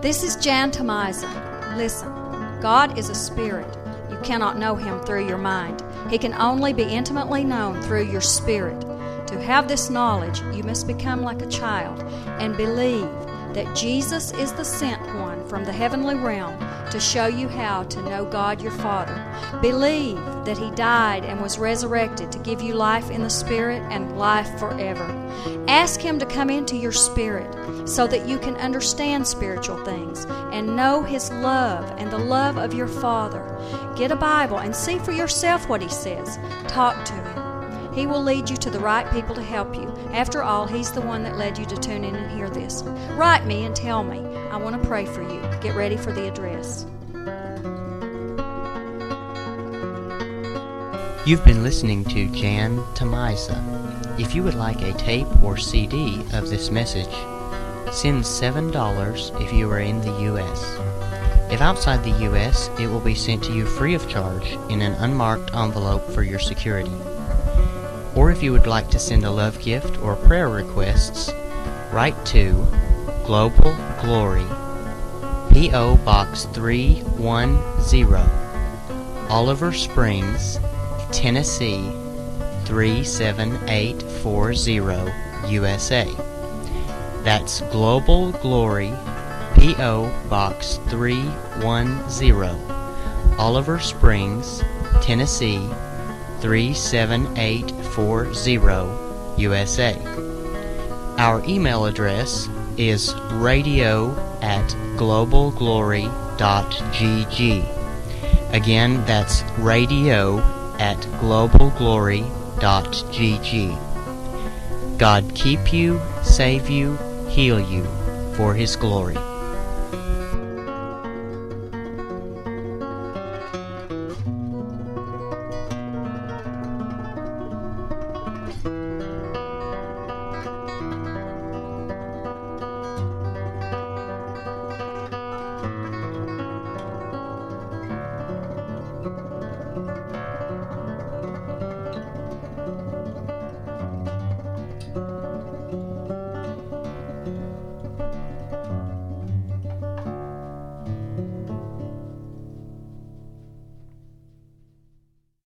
This is Jan Tamiza. Listen, God is a spirit. You cannot know Him through your mind. He can only be intimately known through your spirit. To have this knowledge, you must become like a child and believe that Jesus is the sent one from the heavenly realm to show you how to know God your Father. Believe that He died and was resurrected to give you life in the Spirit and life forever. Ask Him to come into your spirit so that you can understand spiritual things and know His love and the love of your Father. Get a Bible and see for yourself what He says. Talk to Him. He will lead you to the right people to help you. After all, He's the one that led you to tune in and hear this. Write me and tell me. I want to pray for you. Get ready for the address. You've been listening to Jan Tamiza. If you would like a tape or CD of this message, send $7 if you are in the U.S. If outside the U.S., it will be sent to you free of charge in an unmarked envelope for your security. Or if you would like to send a love gift or prayer requests, write to Global Glory, P.O. Box 310, Oliver Springs, Tennessee 37840, USA. That's Global Glory, P.O. Box 310, Oliver Springs, Tennessee 37840, USA. Our email address is radio@globalglory.gg. Again, that's radio@globalglory.gg. God keep you, save you, heal you for His glory.